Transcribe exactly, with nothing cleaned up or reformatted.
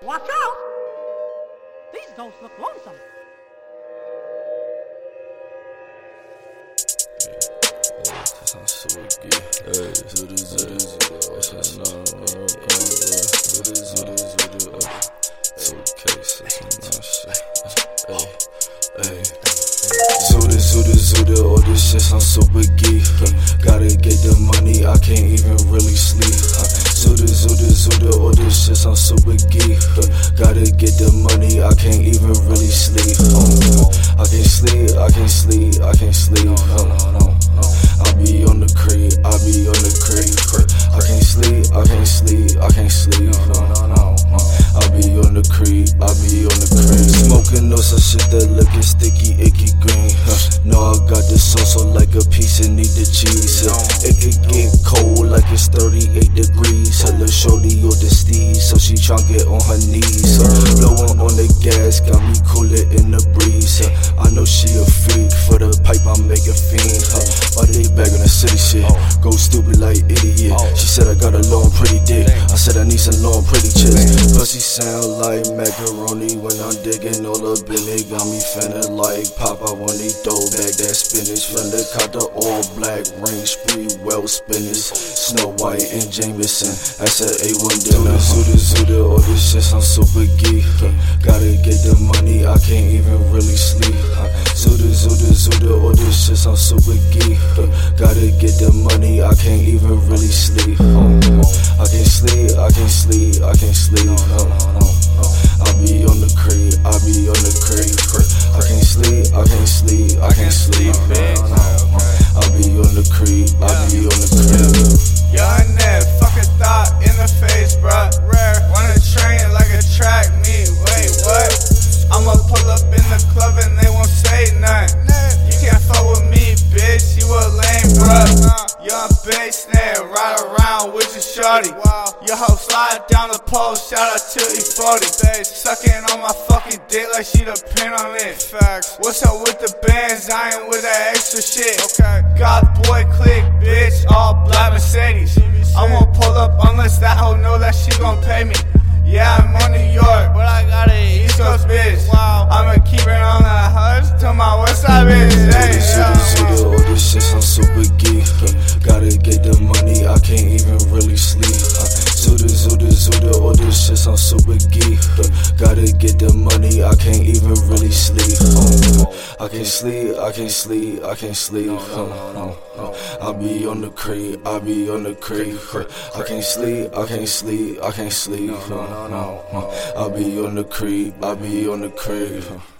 Watch out! These ghosts look lonesome. Zooda, zooda, zooda, all this shit sounds super geek. Gotta get the money, I can't even really sleep. Zooda, zooda, zooda, all this shit sounds super geek. Gotta get the money, I can't even really sleep. I can't sleep, I can't sleep, I can't sleep. I be on the crate, I be on the crate. I can't sleep, I can't sleep, I can't sleep. I be on the crate, I be on the crate. Smoking no some shit that looking sticky, icky green. No, I got the sauce so like a piece and need the cheese. It could get cold like it's thirty-eight degrees. Hella shorty or the steez, so she tryna get on her knees. Blowing on the gas, got me cooler in the breeze. I know she a freak, for the pipe I make a fiend. Why they back on the city shit? Go stupid like idiot. She said I got a long pretty dick. I said I need some long pretty chicks. Pussy sound like macaroni when I'm digging all up in it. Got me feeling like pop. I want to throw back that spinach. From the cut the all black range spree well spinners. Snow White and Jameson. That's an A one dinner. Zooda, zooda, all this shit sounds super geek. Gotta get the money, I can't even really sleep. Zooda, zooda, zooda, all this shit sounds super geek. Gotta get the money, I can't even really sleep. I can't sleep, I can't sleep, I can't sleep. I be on the crate, I be on the crate. I can't sleep, I can't sleep, I can't sleep. I be on the crate, I be on the crate. Young that fucking thought in the face, bruh. Rare, wanna train like a track meet. Wait, what? I'ma pull up in the club and they won't say nothing. You can't fuck with me, bitch. You a lame, bruh. Young bass snare, ride around with your shorty. Your hoe slide down the pole, shout out to E forty. Sucking on my fucking dick like she the pin on it. Facts. What's up with the bands? I ain't with that extra shit. Okay. God boy click, bitch. All black Mercedes. I won't pull up unless that hoe know that she gon' pay me. Yeah, I'm on New York, but I got a East Coast bitch. Wow. I'ma keep it on that hush to my West Side bitch. Hey, yo. All this shit sounds super geek. Gotta get the money, I can't even really sleep. Zooda, zooda, zooda, all this shit sounds super geek. Gotta get the money, I can't even really sleep. I can't sleep, I can't sleep, I can't sleep. I be on the crate, I be on the crate. I can't sleep, I can't sleep, I can't sleep. I be on the crate, I be on the crate.